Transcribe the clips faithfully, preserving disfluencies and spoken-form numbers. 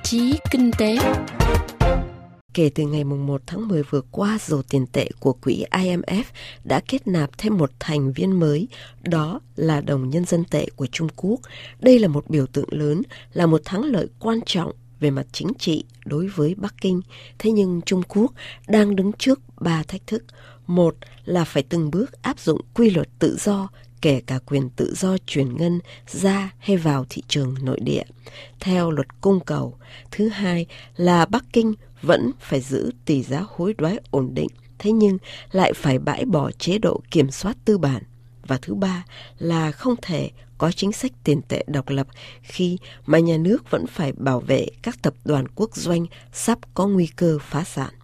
chí kinh tế. Kể từ ngày một tháng mười vừa qua, rổ tiền tệ của quỹ I M F đã kết nạp thêm một thành viên mới, đó là đồng nhân dân tệ của Trung Quốc. Đây là một biểu tượng lớn, là một thắng lợi quan trọng về mặt chính trị đối với Bắc Kinh. Thế nhưng Trung Quốc đang đứng trước ba thách thức. Một là phải từng bước áp dụng quy luật tự do, kể cả quyền tự do chuyển ngân ra hay vào thị trường nội địa, theo luật cung cầu. Thứ hai là Bắc Kinh vẫn phải giữ tỷ giá hối đoái ổn định, thế nhưng lại phải bãi bỏ chế độ kiểm soát tư bản. Và thứ ba là không thể có chính sách tiền tệ độc lập khi mà nhà nước vẫn phải bảo vệ các tập đoàn quốc doanh sắp có nguy cơ phá sản.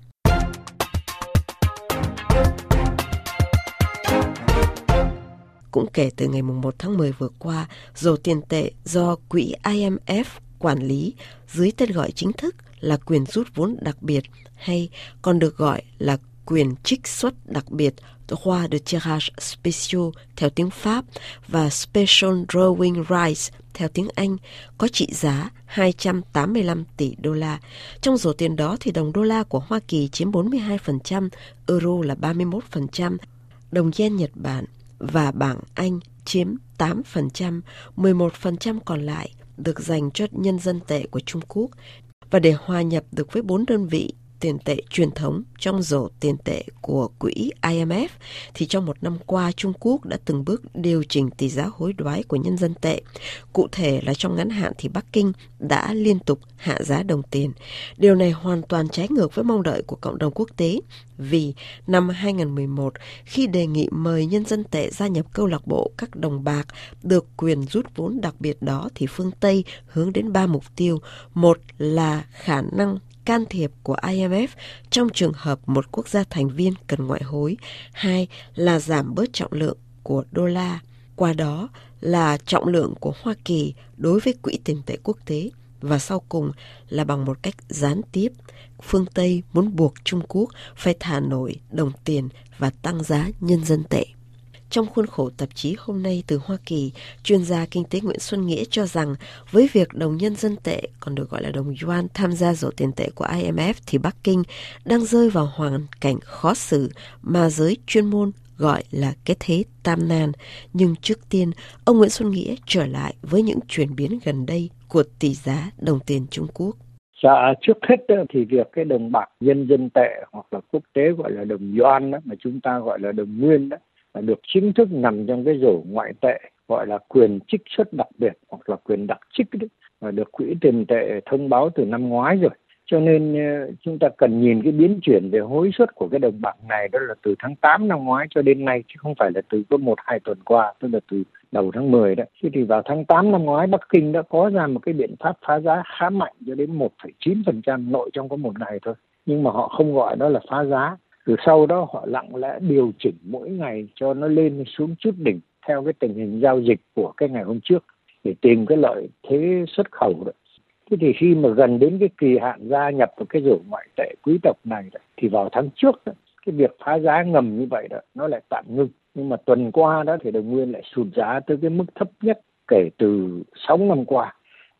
Cũng kể từ ngày một tháng mười vừa qua, rổ tiền tệ do quỹ I M F quản lý dưới tên gọi chính thức là quyền rút vốn đặc biệt, hay còn được gọi là quyền trích xuất đặc biệt, droit de tirage spéciaux theo tiếng Pháp và special drawing rights theo tiếng Anh, có trị giá hai trăm tám mươi lăm tỷ đô la. Trong rổ tiền đó thì đồng đô la của Hoa Kỳ chiếm bốn mươi hai phần trăm, euro là ba mươi mốt phần trăm, đồng yen Nhật Bản và bảng Anh chiếm tám phần trăm, mười một phần trăm còn lại được dành cho nhân dân tệ của Trung Quốc. Và để hòa nhập được với bốn đơn vị tiền tệ truyền thống trong rổ tiền tệ của quỹ I M F, thì trong một năm qua Trung Quốc đã từng bước điều chỉnh tỷ giá hối đoái của nhân dân tệ. Cụ thể là trong ngắn hạn thì Bắc Kinh đã liên tục hạ giá đồng tiền. Điều này hoàn toàn trái ngược với mong đợi của cộng đồng quốc tế, vì năm hai không một một, khi đề nghị mời nhân dân tệ gia nhập câu lạc bộ các đồng bạc được quyền rút vốn đặc biệt đó, thì phương Tây hướng đến ba mục tiêu. Một là khả năng can thiệp của I M F trong trường hợp một quốc gia thành viên cần ngoại hối. Hai là giảm bớt trọng lượng của đô la, qua đó là trọng lượng của Hoa Kỳ đối với quỹ tiền tệ quốc tế. Và sau cùng là bằng một cách gián tiếp, phương Tây muốn buộc Trung Quốc phải thả nổi đồng tiền và tăng giá nhân dân tệ. Trong khuôn khổ tạp chí Hôm nay từ Hoa Kỳ, chuyên gia kinh tế Nguyễn Xuân Nghĩa cho rằng với việc đồng nhân dân tệ, còn được gọi là đồng yuan, tham gia rổ tiền tệ của I M F thì Bắc Kinh đang rơi vào hoàn cảnh khó xử mà giới chuyên môn gọi là cái thế tam nan. Nhưng trước tiên, ông Nguyễn Xuân Nghĩa trở lại với những chuyển biến gần đây của tỷ giá đồng tiền Trung Quốc. Dạ, trước hết thì việc cái đồng bạc nhân dân tệ hoặc là quốc tế gọi là đồng yuan đó, mà chúng ta gọi là đồng nguyên đó, là được chính thức nằm trong cái rổ ngoại tệ gọi là quyền trích xuất đặc biệt hoặc là quyền đặc trích đấy, và được quỹ tiền tệ thông báo từ năm ngoái rồi. Cho nên chúng ta cần nhìn cái biến chuyển về hối suất của cái đồng bạc này, đó là từ tháng tám năm ngoái cho đến nay, chứ không phải là từ có một hai tuần qua, tức là từ đầu tháng mười đó. Thế thì vào tháng tám năm ngoái, Bắc Kinh đã có ra một cái biện pháp phá giá khá mạnh cho đến một phẩy chín phần trăm nội trong có một ngày thôi. Nhưng mà họ không gọi đó là phá giá. Từ sau đó họ lặng lẽ điều chỉnh mỗi ngày cho nó lên xuống chút đỉnh theo cái tình hình giao dịch của cái ngày hôm trước để tìm cái lợi thế xuất khẩu đó. Thế thì khi mà gần đến cái kỳ hạn gia nhập vào cái rổ ngoại tệ quý tộc này đó, thì vào tháng trước đó, cái việc phá giá ngầm như vậy đó nó lại tạm ngưng. Nhưng mà tuần qua đó thì đồng nguyên lại sụt giá tới cái mức thấp nhất kể từ sáu năm qua,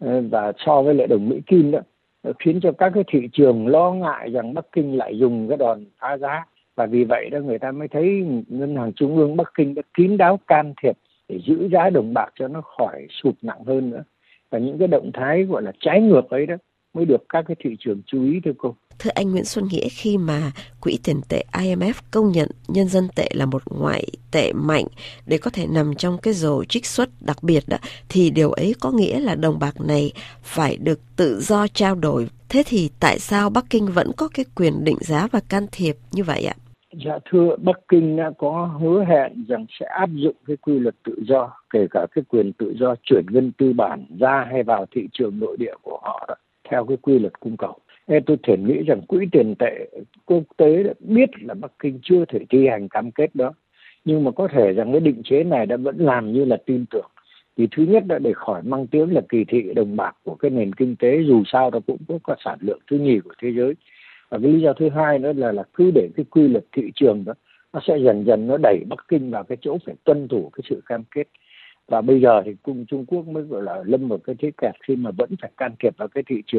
và so với lại đồng Mỹ Kim đó, khiến cho các cái thị trường lo ngại rằng Bắc Kinh lại dùng cái đòn phá giá. Và vì vậy đó người ta mới thấy ngân hàng trung ương Bắc Kinh đã kín đáo can thiệp để giữ giá đồng bạc cho nó khỏi sụt nặng hơn nữa. Và những cái động thái gọi là trái ngược ấy đó mới được các cái thị trường chú ý thưa cô. Thưa anh Nguyễn Xuân Nghĩa, khi mà quỹ tiền tệ I M F công nhận nhân dân tệ là một ngoại tệ mạnh để có thể nằm trong cái rổ trích xuất đặc biệt đó, thì điều ấy có nghĩa là đồng bạc này phải được tự do trao đổi. Thế thì tại sao Bắc Kinh vẫn có cái quyền định giá và can thiệp như vậy ạ? Dạ thưa, Bắc Kinh đã có hứa hẹn rằng sẽ áp dụng cái quy luật tự do, kể cả cái quyền tự do chuyển ngân tư bản ra hay vào thị trường nội địa của họ đó, theo cái quy luật cung cầu. Nên tôi thể nghĩ rằng quỹ tiền tệ quốc tế đã biết là Bắc Kinh chưa thể thi hành cam kết đó, nhưng mà có thể rằng cái định chế này đã vẫn làm như là tin tưởng. Vì thứ nhất là để khỏi mang tiếng là kỳ thị đồng bạc của cái nền kinh tế, dù sao nó cũng có, có sản lượng thứ nhì của thế giới. Và cái lý do thứ hai nữa là là cứ để cái quy luật thị trường đó nó sẽ dần dần nó đẩy Bắc Kinh vào cái chỗ phải tuân thủ cái sự cam kết. Và bây giờ thì cung Trung Quốc mới gọi là lâm vào cái thế kẹt khi mà vẫn phải can thiệp vào cái thị trường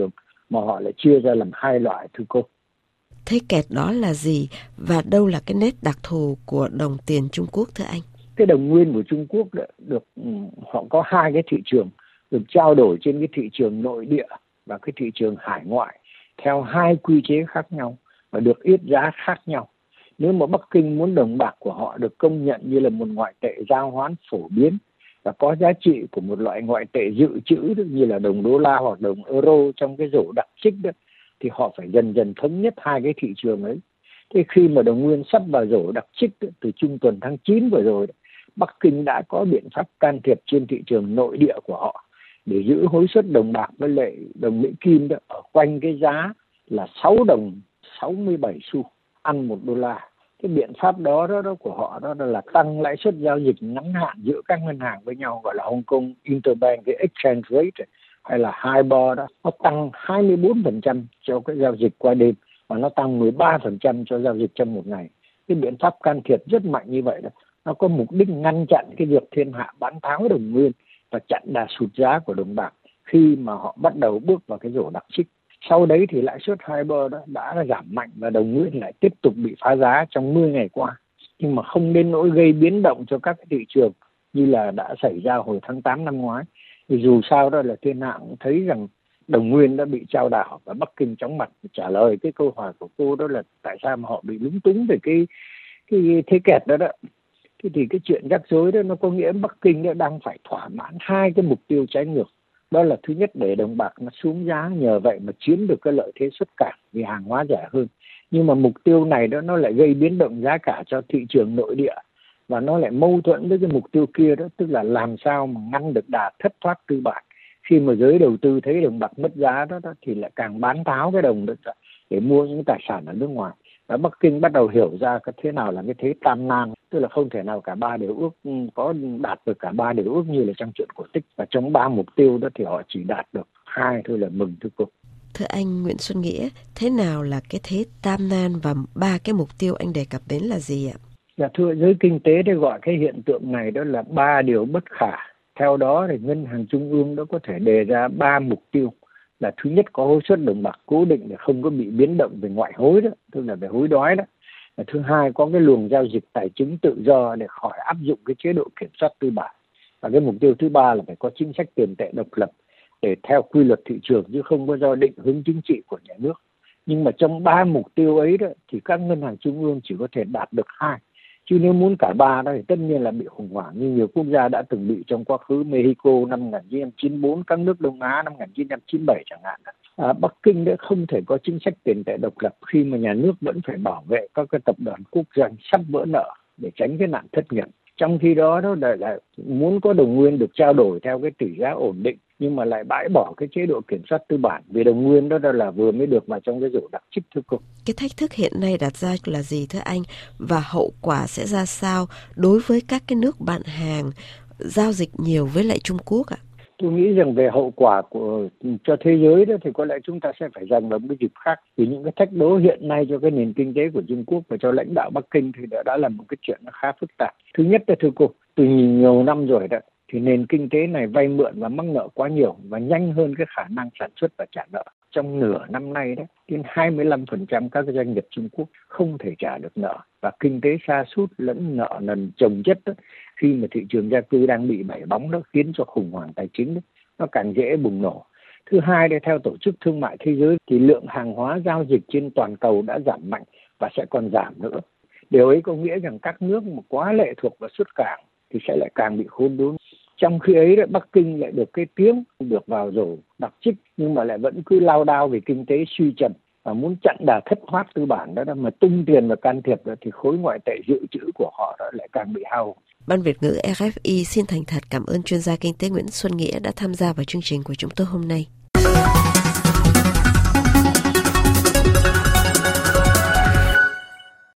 mà họ lại chia ra làm hai loại thưa cô. Thế kẹt đó là gì và đâu là cái nét đặc thù của đồng tiền Trung Quốc thưa anh? Cái đồng nguyên của Trung Quốc được, được họ có hai cái thị trường được trao đổi trên cái thị trường nội địa và cái thị trường hải ngoại theo hai quy chế khác nhau và được yết giá khác nhau. Nếu mà Bắc Kinh muốn đồng bạc của họ được công nhận như là một ngoại tệ giao hoán phổ biến và có giá trị của một loại ngoại tệ dự trữ như là đồng đô la hoặc đồng euro trong cái rổ đặc trích đó, thì họ phải dần dần thống nhất hai cái thị trường ấy. Thế khi mà đồng nguyên sắp vào rổ đặc trích đó, từ trung tuần tháng chín vừa rồi đó, Bắc Kinh đã có biện pháp can thiệp trên thị trường nội địa của họ để giữ hối suất đồng bạc với lại đồng Mỹ Kim đó ở quanh cái giá là sáu đồng sáu mươi bảy xu ăn một đô la. Cái biện pháp đó đó, đó của họ đó là tăng lãi suất giao dịch ngắn hạn giữa các ngân hàng với nhau, gọi là Hong Kong Interbank cái exchange rate hay là hai bo đó, nó tăng hai mươi bốn phần trăm cho cái giao dịch qua đêm và nó tăng mười ba phần trăm cho giao dịch trong một ngày. Cái biện pháp can thiệp rất mạnh như vậy đó, nó có mục đích ngăn chặn cái việc thiên hạ bán tháo đồng nguyên và chặn đà sụt giá của đồng bạc khi mà họ bắt đầu bước vào cái rổ đặc trích. Sau đấy thì lãi suất hai bo đó đã giảm mạnh và đồng nguyên lại tiếp tục bị phá giá trong mười ngày qua. Nhưng mà không đến nỗi gây biến động cho các cái thị trường như là đã xảy ra hồi tháng tám năm ngoái. Thì dù sao đó là thiên hạ cũng thấy rằng đồng nguyên đã bị chao đảo và Bắc Kinh chóng mặt trả lời cái câu hỏi của cô đó là tại sao mà họ bị lúng túng về cái cái thế kẹt đó đó. Thế thì cái chuyện rắc rối đó nó có nghĩa Bắc Kinh đã đang phải thỏa mãn hai cái mục tiêu trái ngược. Đó là thứ nhất để đồng bạc nó xuống giá, nhờ vậy mà chiếm được cái lợi thế xuất cảng vì hàng hóa rẻ hơn. Nhưng mà mục tiêu này đó nó lại gây biến động giá cả cho thị trường nội địa và nó lại mâu thuẫn với cái mục tiêu kia đó, tức là làm sao mà ngăn được đà thất thoát tư bản. Khi mà giới đầu tư thấy đồng bạc mất giá đó, đó thì lại càng bán tháo cái đồng đó để mua những tài sản ở nước ngoài. Và Bắc Kinh bắt đầu hiểu ra cái thế nào là cái thế tam nan, tức là không thể nào cả ba đều ước có đạt được cả ba đều ước như là trong chuyện cổ tích, và trong ba mục tiêu đó thì họ chỉ đạt được hai thôi là mừng thưa cô. Thưa anh Nguyễn Xuân Nghĩa, thế nào là cái thế tam nan và ba cái mục tiêu anh đề cập đến là gì ạ? Dạ thưa, giới kinh tế để gọi cái hiện tượng này đó là ba điều bất khả. Theo đó thì ngân hàng trung ương đó có thể đề ra ba mục tiêu. Là thứ nhất có hối suất đồng bạc cố định để không có bị biến động về ngoại hối đó, tức là về hối đoái đó. Và thứ hai có cái luồng giao dịch tài chính tự do để khỏi áp dụng cái chế độ kiểm soát tư bản. Và cái mục tiêu thứ ba là phải có chính sách tiền tệ độc lập để theo quy luật thị trường chứ không có do định hướng chính trị của nhà nước. Nhưng mà trong ba mục tiêu ấy đó thì các ngân hàng trung ương chỉ có thể đạt được hai. Chứ nếu muốn cả ba đó thì tất nhiên là bị khủng hoảng như nhiều quốc gia đã từng bị trong quá khứ, Mexico năm một nghìn chín trăm chín mươi tư, các nước Đông Á năm một nghìn chín trăm chín mươi bảy chẳng hạn. À, Bắc Kinh đã không thể có chính sách tiền tệ độc lập khi mà nhà nước vẫn phải bảo vệ các cái tập đoàn quốc doanh sắp vỡ nợ để tránh cái nạn thất nghiệp. Trong khi đó đó là, là muốn có đồng nguyên được trao đổi theo cái tỷ giá ổn định nhưng mà lại bãi bỏ cái chế độ kiểm soát tư bản vì đồng nguyên đó, đó là vừa mới được vào trong cái rổ đặc trích thưa cô. Cái thách thức hiện nay đặt ra là gì thưa anh và hậu quả sẽ ra sao đối với các cái nước bạn hàng giao dịch nhiều với lại Trung Quốc ạ? Tôi nghĩ rằng về hậu quả của cho thế giới đó thì có lẽ chúng ta sẽ phải dành vào một cái dịp khác, vì những cái thách đố hiện nay cho cái nền kinh tế của Trung Quốc và cho lãnh đạo Bắc Kinh thì đã, đã là một cái chuyện nó khá phức tạp. Thứ nhất là thưa cô, từ nhiều năm rồi đó thì nền kinh tế này vay mượn và mắc nợ quá nhiều và nhanh hơn cái khả năng sản xuất và trả nợ. Trong nửa năm nay đó, đến hai mươi lăm phần trăm các doanh nghiệp Trung Quốc không thể trả được nợ và kinh tế sa sút lẫn nợ nần chồng chất đó, khi mà thị trường gia cư đang bị bảy bóng đó khiến cho khủng hoảng tài chính đó, nó càng dễ bùng nổ. Thứ hai, đây theo Tổ chức Thương mại Thế giới thì lượng hàng hóa giao dịch trên toàn cầu đã giảm mạnh và sẽ còn giảm nữa. Điều ấy có nghĩa rằng các nước mà quá lệ thuộc vào xuất cảng thì sẽ lại càng bị khốn đốn. Trong khi ấy đó, Bắc Kinh lại được cái tiếng được vào rổ đặc trích nhưng mà lại vẫn cứ lao đao về kinh tế suy trầm và muốn chặn đà thất thoát tư bản đó, đó mà tung tiền và can thiệp đó, thì khối ngoại tệ dự trữ của họ đó lại càng bị hao. Ban Việt ngữ rờ ép i xin thành thật cảm ơn chuyên gia kinh tế Nguyễn Xuân Nghĩa đã tham gia vào chương trình của chúng tôi hôm nay.